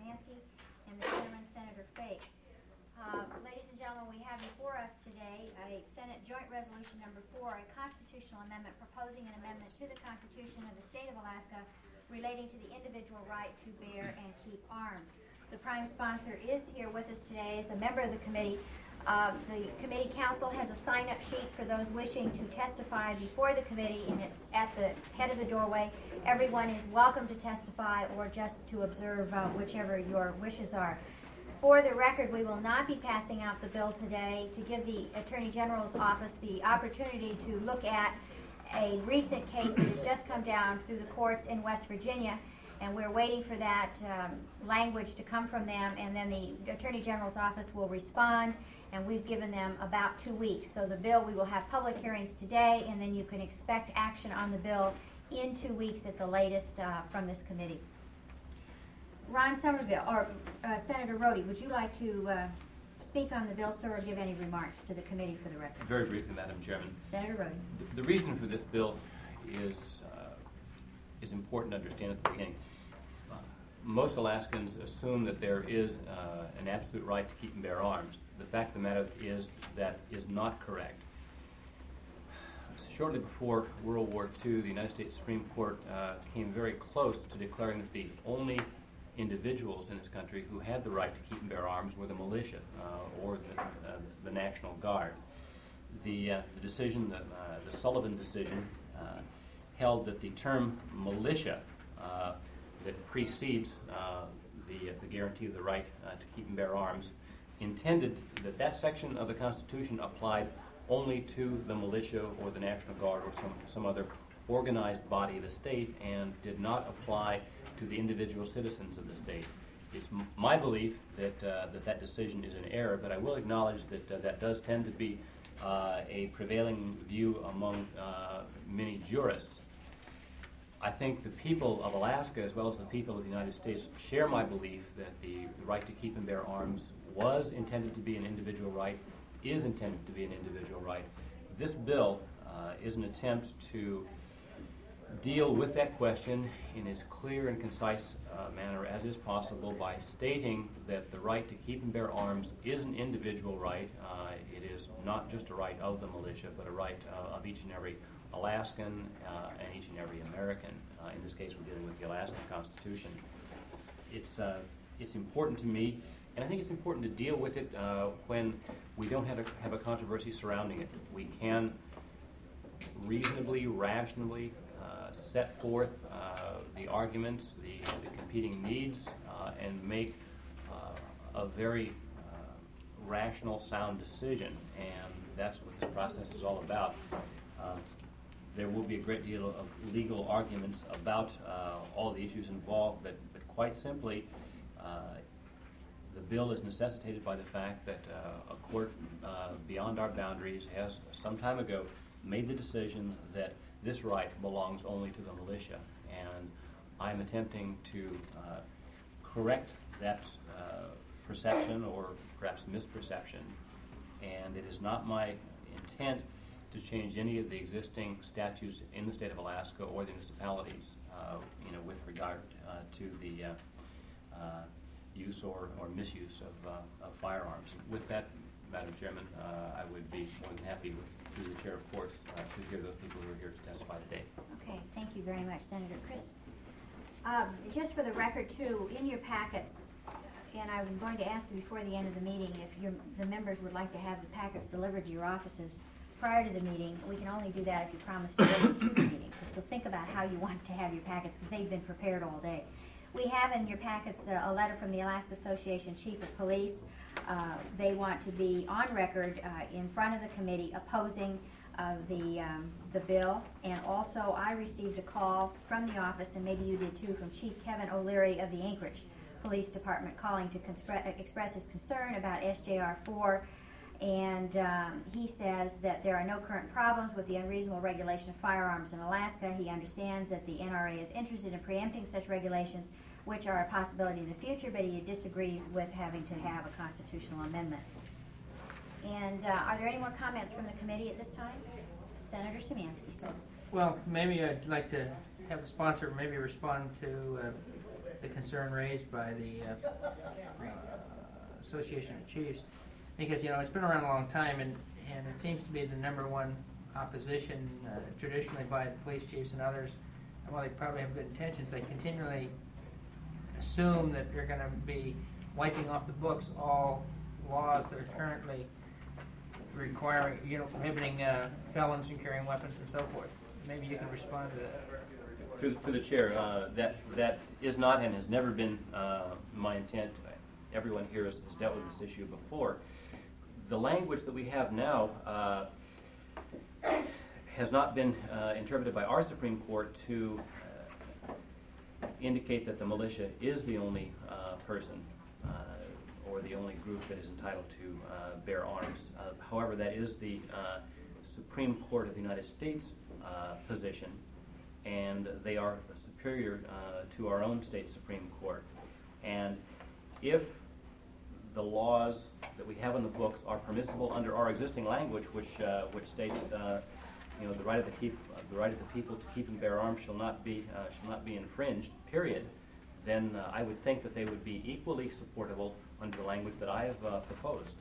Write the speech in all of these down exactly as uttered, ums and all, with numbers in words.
Szymanski, and the chairman, Senator Fakes. Uh, ladies and gentlemen, we have before us today a Senate Joint Resolution Number four, a constitutional amendment proposing an amendment to the Constitution of the State of Alaska relating to the individual right to bear and keep arms. The prime sponsor is here with us today as a member of the committee. Uh, the committee council has a sign-up sheet for those wishing to testify before the committee, and it's at the head of the doorway. Everyone is welcome to testify or just to observe, uh, whichever your wishes are. For the record, we will not be passing out the bill today to give the Attorney General's office the opportunity to look at a recent case that has just come down through the courts in West Virginia, and we're waiting for that um, language to come from them, and then the Attorney General's office will respond, and we've given them about two weeks. So the bill, we will have public hearings today, and then you can expect action on the bill in two weeks at the latest uh, from this committee. Ron Somerville, or uh, Senator Rhodey, would you like to uh, speak on the bill, sir, or give any remarks to the committee for the record? Very briefly, Madam Chairman. Senator Rhodey. The, the reason for this bill is uh, is important to understand at the beginning. Uh, most Alaskans assume that there is uh, an absolute right to keep and bear arms. The fact of the matter is that is not correct. Shortly before World War Two, the United States Supreme Court uh, came very close to declaring that the only individuals in this country who had the right to keep and bear arms were the militia uh, or the, uh, the National Guard. The, uh, the decision, the, uh, the Sullivan decision, uh, held that the term militia uh, that precedes uh, the, uh, the guarantee of the right uh, to keep and bear arms intended that that section of the Constitution applied only to the militia or the National Guard or some, some other organized body of the state and did not apply to the individual citizens of the state. It's m my belief that, uh, that that decision is an error, but I will acknowledge that uh, that does tend to be uh, a prevailing view among uh, many jurists. I think the people of Alaska, as well as the people of the United States, share my belief that the, the right to keep and bear arms was intended to be an individual right, is intended to be an individual right. This bill uh, is an attempt to deal with that question in as clear and concise uh, manner as is possible by stating that the right to keep and bear arms is an individual right. Uh, it is not just a right of the militia, but a right uh, of each and every Alaskan uh, and each and every American. Uh, in this case, we're dealing with the Alaskan Constitution. It's, uh, it's important to me, and I think it's important to deal with it uh, when we don't have a, have a controversy surrounding it. We can reasonably, rationally uh, set forth uh, the arguments, the, the competing needs, uh, and make uh, a very uh, rational, sound decision. And that's what this process is all about. Uh, there will be a great deal of legal arguments about uh, all the issues involved, but, but quite simply, uh, the bill is necessitated by the fact that uh, a court uh, beyond our boundaries has some time ago made the decision that this right belongs only to the militia. And I'm attempting to uh, correct that uh, perception or perhaps misperception. And it is not my intent to change any of the existing statutes in the state of Alaska or the municipalities, uh, you know, with regard uh, to the uh, uh, use or, or misuse of, uh, of firearms. With that, Madam Chairman, uh, I would be more than happy, with, through the chair of courts, uh, to hear those people who are here to testify today. Okay, thank you very much, Senator. Chris, um, just for the record, too, in your packets, and I'm going to ask you before the end of the meeting if your, the members would like to have the packets delivered to your offices prior to the meeting. We can only do that if you promise to bring them to the meeting. So think about how you want to have your packets, because they've been prepared all day. We have in your packets uh, a letter from the Alaska Association Chief of Police. Uh, they want to be on record uh, in front of the committee opposing uh, the, um, the bill. And also I received a call from the office, and maybe you did too, from Chief Kevin O'Leary of the Anchorage Police Department, calling to express his concern about S J R four. And um, he says that there are no current problems with the unreasonable regulation of firearms in Alaska. He understands that the N R A is interested in preempting such regulations, which are a possibility in the future, but he disagrees with having to have a constitutional amendment. And uh, are there any more comments from the committee at this time? Senator Szymanski, sir. Well, maybe I'd like to have the sponsor maybe respond to uh, the concern raised by the uh, uh, Association of Chiefs, because you know it's been around a long time, and, and it seems to be the number one opposition uh, traditionally by the police chiefs and others. And while they probably have good intentions, they continually assume that they're going to be wiping off the books all laws that are currently requiring, you know, prohibiting uh, felons from carrying weapons and so forth. Maybe you can respond to that. Through the, through the chair, uh, that that is not and has never been uh, my intent. Everyone here has, has dealt with this issue before. The language that we have now uh, has not been uh, interpreted by our Supreme Court to uh, indicate that the militia is the only uh, person uh, or the only group that is entitled to uh, bear arms. Uh, however, that is the uh, Supreme Court of the United States uh, position, and they are superior uh, to our own state Supreme Court. And if the laws that we have in the books are permissible under our existing language, which uh, which states, uh, you know, the right of the keep, uh, the right of the people to keep and bear arms shall not be uh, shall not be infringed. Period. Then uh, I would think that they would be equally supportable under the language that I have uh, proposed.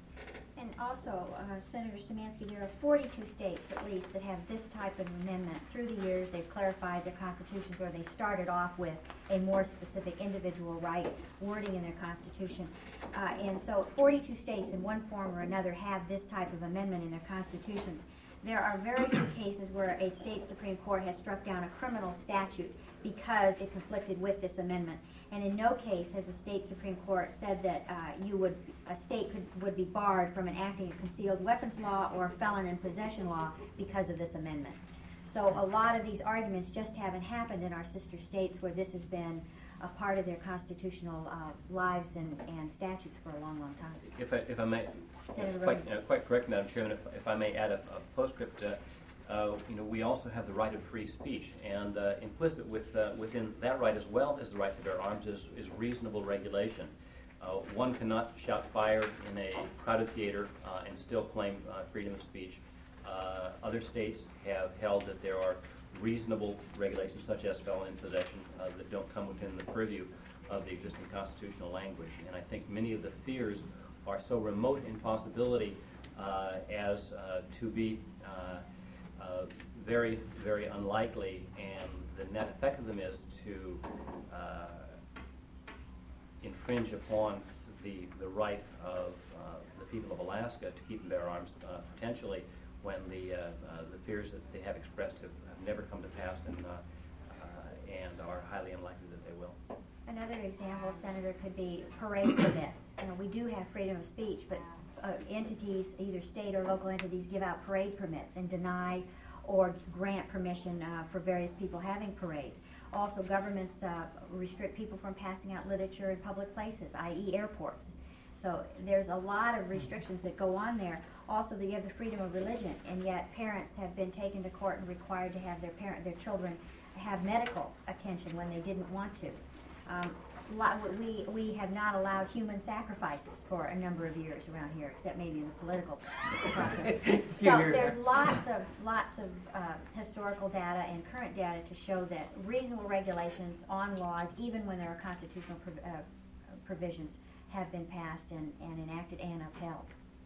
And also, uh, Senator Szymanski, there are forty-two states at least that have this type of amendment. Through the years, they've clarified their constitutions, or they started off with a more specific individual right wording in their constitution. Uh, and so forty-two states in one form or another have this type of amendment in their constitutions. There are very few cases where a state Supreme Court has struck down a criminal statute because it conflicted with this amendment. And in no case has a state Supreme Court said that uh, you would, a state could, would be barred from enacting a concealed weapons law or felon in possession law because of this amendment. So a lot of these arguments just haven't happened in our sister states where this has been a part of their constitutional uh, lives and, and statutes for a long, long time. If I, if I may, Senator quite, uh, quite correct, Madam Chairman, if, if I may add a, a postscript, uh, uh, you know, we also have the right of free speech, and uh, implicit with, uh, within that right as well as the right to bear arms is, is reasonable regulation. Uh, one cannot shout fire in a crowded theater uh, and still claim uh, freedom of speech. Uh, other states have held that there are reasonable regulations, such as felon in possession, uh, that don't come within the purview of the existing constitutional language. And I think many of the fears are so remote in possibility uh, as uh, to be uh, uh, very, very unlikely, and the net effect of them is to uh, infringe upon the, the right of uh, the people of Alaska to keep and bear arms uh, potentially, when the, uh, uh, the fears that they have expressed have, have never come to pass, and, uh, uh, and are highly unlikely that they will. Another example, Senator, could be parade permits. You know, we do have freedom of speech, but uh, entities, either state or local entities, give out parade permits and deny or grant permission uh, for various people having parades. Also, governments uh, restrict people from passing out literature in public places, that is airports. So there's a lot of restrictions that go on there. Also, you have the freedom of religion, and yet parents have been taken to court and required to have their parent, their children have medical attention when they didn't want to. Um, we, we have not allowed human sacrifices for a number of years around here, except maybe in the political process. So there's lots of, lots of uh, historical data and current data to show that reasonable regulations on laws, even when there are constitutional prov uh, provisions, have been passed and, and enacted and upheld.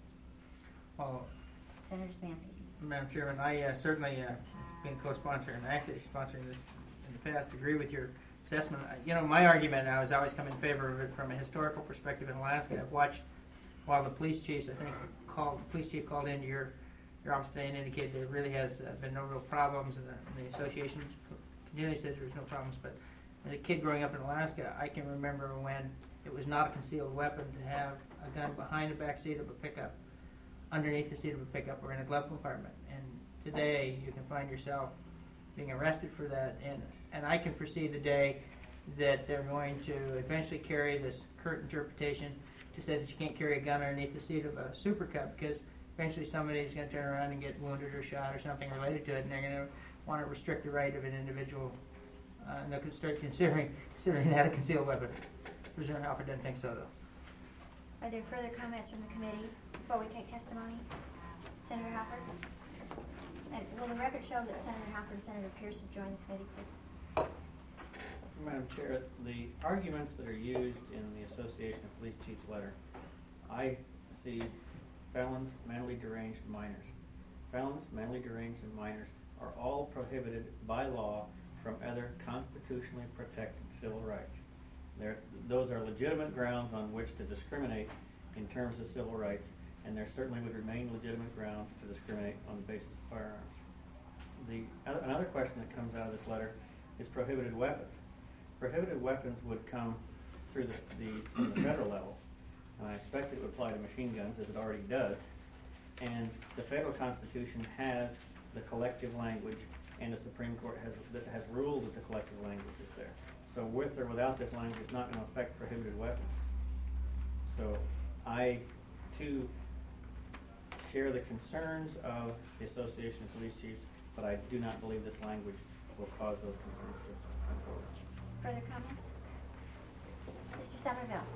Well, Senator Szymanski. Madam Chairman, I uh, certainly, uh, been co-sponsor and actually sponsoring this in the past, agree with your assessment. Uh, you know, my argument now has always come in favor of it from a historical perspective in Alaska. I've watched while the police chiefs, I think, called, the police chief called into your, your office today and indicated there really has uh, been no real problems, and the, and the association continually says there's no problems. But as a kid growing up in Alaska, I can remember when it was not a concealed weapon to have a gun behind the back seat of a pickup, underneath the seat of a pickup, or in a glove compartment. And today you can find yourself being arrested for that. And, and I can foresee the day that they're going to eventually carry this curt interpretation to say that you can't carry a gun underneath the seat of a Super Cub, because eventually somebody's going to turn around and get wounded or shot or something related to it, and they're going to want to restrict the right of an individual. Uh, and they'll start considering, considering that a concealed weapon. President Halper doesn't think so, though. Are there further comments from the committee before we take testimony? Senator Halper? And will the record show that Senator Halper and Senator Pierce have joined the committee, please? Madam Chair, the arguments that are used in the Association of Police Chiefs letter, I see felons, mentally deranged minors. Felons, mentally deranged and minors are all prohibited by law from other constitutionally protected civil rights. There, those are legitimate grounds on which to discriminate in terms of civil rights, and there certainly would remain legitimate grounds to discriminate on the basis of firearms. The, another question that comes out of this letter is prohibited weapons. Prohibited weapons would come through the, the, from the federal level, and I expect it would apply to machine guns, as it already does. And the federal Constitution has the collective language, and the Supreme Court has that has ruled that the collective language is there. So with or without this language, it's not going to affect prohibited weapons. So I, too, share the concerns of the Association of Police Chiefs, but I do not believe this language will cause those concerns to come forward. Further comments? Mister Somerville.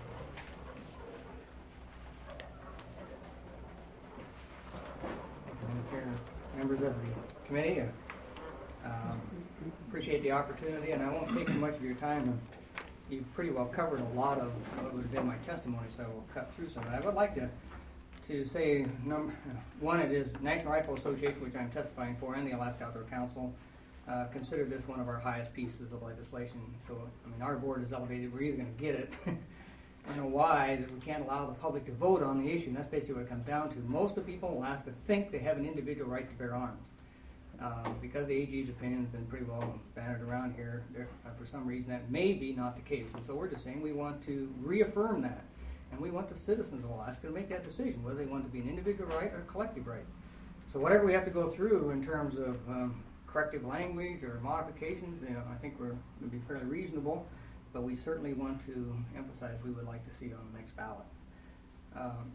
Madam Chair, members of the committee, uh, um, appreciate the opportunity, and I won't take too much of your time. You've pretty well covered a lot of what would have been my testimony, so we'll cut through some of that. I would like to to say, number one, it is National Rifle Association, which I'm testifying for, and the Alaska Outdoor Council, uh, consider this one of our highest pieces of legislation. So, I mean, our board is elevated. We're either going to get it. I don't know why that we can't allow the public to vote on the issue, and that's basically what it comes down to. Most of the people in Alaska think they have an individual right to bear arms. Uh, because the A G's opinion has been pretty well bannered around here, there, uh, for some reason that may be not the case. And so we're just saying we want to reaffirm that. And we want the citizens of Alaska to make that decision, whether they want to be an individual right or a collective right. So whatever we have to go through in terms of um, corrective language or modifications, you know, I think we're going to be fairly reasonable, but we certainly want to emphasize we would like to see it on the next ballot. Um,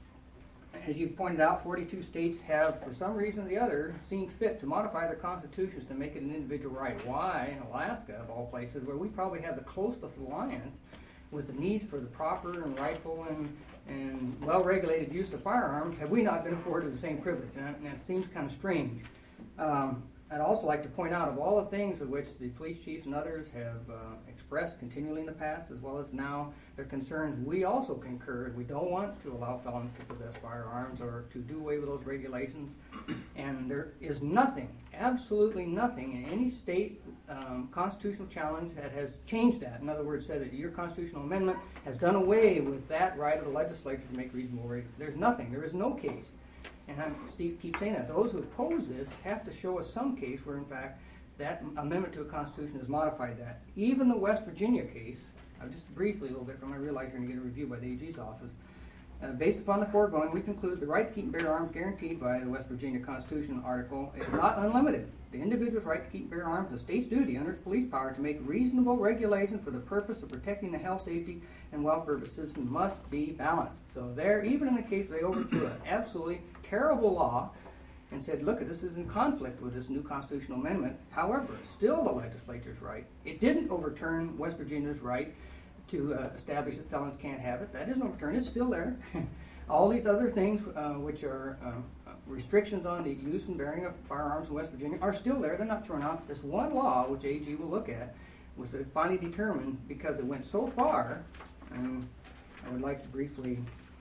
as you've pointed out, forty-two states have, for some reason or the other, seen fit to modify their constitutions to make it an individual right. Why, in Alaska, of all places, where we probably have the closest alliance with the needs for the proper and rightful and, and well-regulated use of firearms, have we not been afforded the same privilege? And that, and that seems kind of strange. Um, I'd also like to point out, of all the things of which the police chiefs and others have uh, expressed continually in the past, as well as now, their concerns, we also concur. We don't want to allow felons to possess firearms or to do away with those regulations. And there is nothing, absolutely nothing, in any state um, constitutional challenge that has changed that. In other words, said that your constitutional amendment has done away with that right of the legislature to make reasonable rates. There's nothing. There is no case. And I'm, Steve keeps saying that. Those who oppose this have to show us some case where, in fact, that amendment to a constitution has modified that. Even the West Virginia case, uh, just briefly a little bit from I realize you're going to get a review by the A G's office. Uh, based upon the foregoing, we conclude the right to keep and bear arms guaranteed by the West Virginia Constitution article is not unlimited. The individual's right to keep and bear arms is the state's duty under its police power to make reasonable regulation for the purpose of protecting the health, safety, and welfare of a citizen must be balanced. So there, even in the case where they overthrew an absolutely terrible law and said, look, this is in conflict with this new constitutional amendment. However, still the legislature's right. It didn't overturn West Virginia's right to uh, establish that felons can't have it. That isn't overturned. It's still there. All these other things, uh, which are uh, restrictions on the use and bearing of firearms in West Virginia, are still there. They're not thrown out. This one law, which A G will look at, was finally determined because it went so far. And I would like to briefly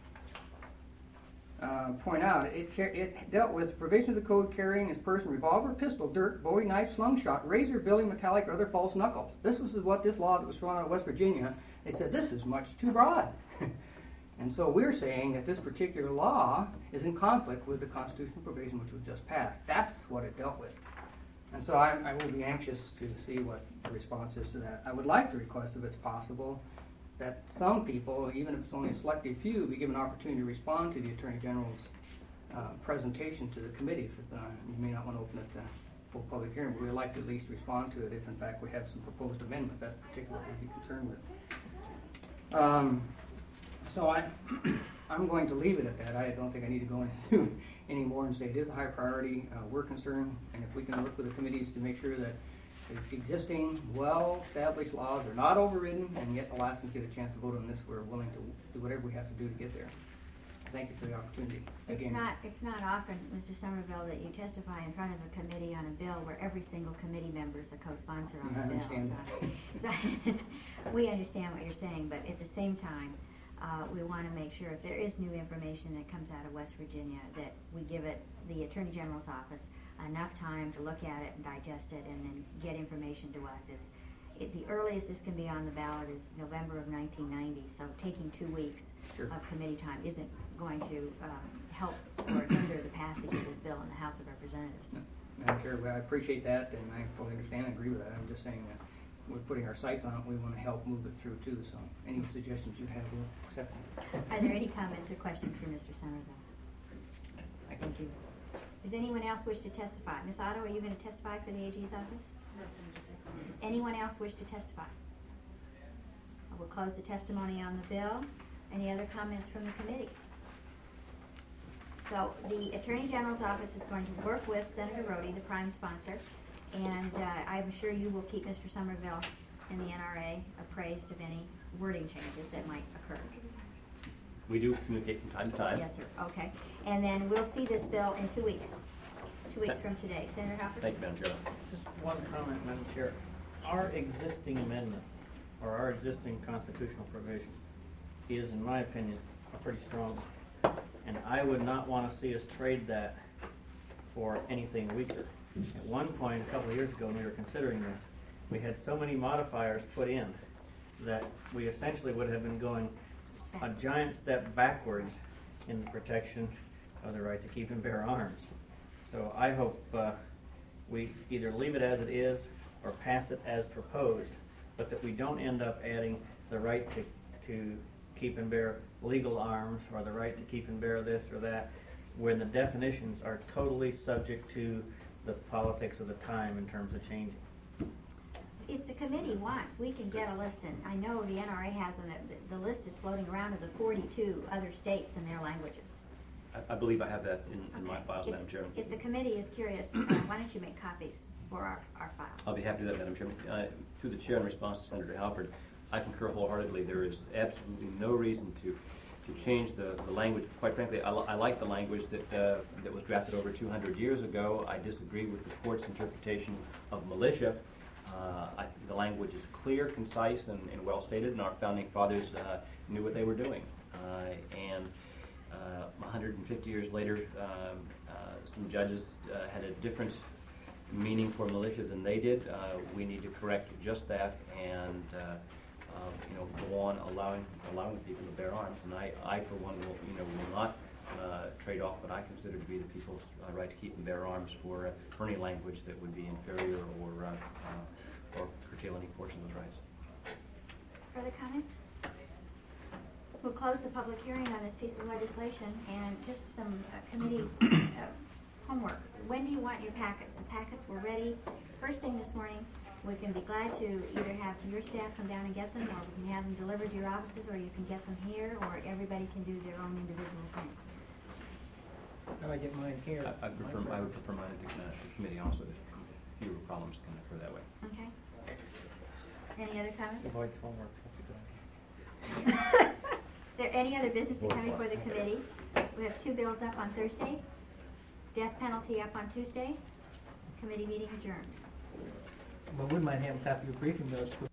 Uh, point out, it, it dealt with provision of the code carrying his person revolver, pistol, dirt, bowie knife, slingshot, razor, billy, metallic, or other false knuckles. This was what this law that was thrown out of West Virginia, they said this is much too broad. And so we're saying that this particular law is in conflict with the constitutional provision which was just passed. That's what it dealt with. And so I, I will be anxious to see what the response is to that. I would like to request, if it's possible, that some people, even if it's only a selected few, be given an opportunity to respond to the Attorney General's uh, presentation to the committee. If it's, uh, you may not want to open it to full public hearing, but we'd like to at least respond to it if, in fact, we have some proposed amendments. That's particularly what we'd be concerned with. Um, so I, I'm going to leave it at that. I don't think I need to go into any more and say it is a high priority. Uh, we're concerned, and if we can work with the committees to make sure that the existing, well-established laws are not overridden, and yet Alaskans get a chance to vote on this, we're willing to do whatever we have to do to get there. thank you for the opportunity. It's Again, not, it's not often, Mister Somerville, that you testify in front of a committee on a bill where every single committee member is a co-sponsor on I the bill. understand So, so it's- we understand what you're saying, but at the same time, uh, we want to make sure if there is new information that comes out of West Virginia, that we give it, the Attorney General's office, enough time to look at it and digest it and then get information to us. It's, it, the earliest this can be on the ballot is November of nineteen ninety, so taking two weeks Sure. of committee time isn't going to um, help or hinder the passage of this bill in the House of Representatives. Madam Chair, well, I appreciate that, and I fully understand and agree with that. I'm just saying that we're putting our sights on it. We want to help move it through too. So, any suggestions you have, we'll accept them. Are there any comments or questions for Mister Somerville? Thank you. Does anyone else wish to testify? Miz Otto, are you going to testify for the A G's office? Does anyone else wish to testify? I will close the testimony on the bill. Any other comments from the committee? So the Attorney General's office is going to work with Senator Rhodey, the prime sponsor, and uh, I'm sure you will keep Mister Somerville and the N R A appraised of any wording changes that might occur. We do communicate from time to time. Yes, sir. Okay. And then we'll see this bill in two weeks. Two weeks from today. Senator Hopper? Thank you, Madam Chair. Just one comment, Madam Chair. Our existing amendment, or our existing constitutional provision, is, in my opinion, a pretty strong one. And I would not want to see us trade that for anything weaker. At one point, a couple of years ago, when we were considering this, we had so many modifiers put in that we essentially would have been going a giant step backwards in the protection of the right to keep and bear arms. So I hope uh, we either leave it as it is or pass it as proposed, but that we don't end up adding the right to, to keep and bear legal arms or the right to keep and bear this or that, when the definitions are totally subject to the politics of the time in terms of changing. If the committee wants, we can get a list, and I know the N R A has, and the, the list is floating around of the forty-two other states and their languages. I, I believe I have that in, in my Okay. files, If- Madam Chair. If the committee is curious, uh, why don't you make copies for our, our files? I'll be happy to do that, Madam Chairman. Uh, through the Chair, in response to Senator Halford, I concur wholeheartedly. There is absolutely no reason to to change the, the language. Quite frankly, I, li I like the language that uh, that was drafted over two hundred years ago. I disagree with the court's interpretation of militia. Uh, I think the language is clear, concise, and, and well stated, and our founding fathers uh, knew what they were doing. Uh, and uh, one hundred fifty years later, um, uh, some judges uh, had a different meaning for militia than they did. Uh, we need to correct just that and uh, uh, you know, go on allowing allowing people to bear arms. And I, I for one, will you know will not uh, trade off what I consider to be the people's uh, right to keep and bear arms for uh, for any language that would be inferior or uh, uh, or curtail any portion of those rights. Further comments? We'll close the public hearing on this piece of legislation, and just some uh, committee uh, homework. When do you want your packets? The packets were ready first thing this morning. We can be glad to either have your staff come down and get them, or we can have them delivered to your offices, or you can get them here, or everybody can do their own individual thing. How do I get mine here? I, I prefer I would prefer mine at the uh, committee also. If fewer problems can occur that way. Okay. Any other comments? Avoid homework, that's a good idea. There any other business to come before the committee? We have two bills up on Thursday, death penalty up on Tuesday, committee meeting adjourned. Well, we might have a copy of briefing notes.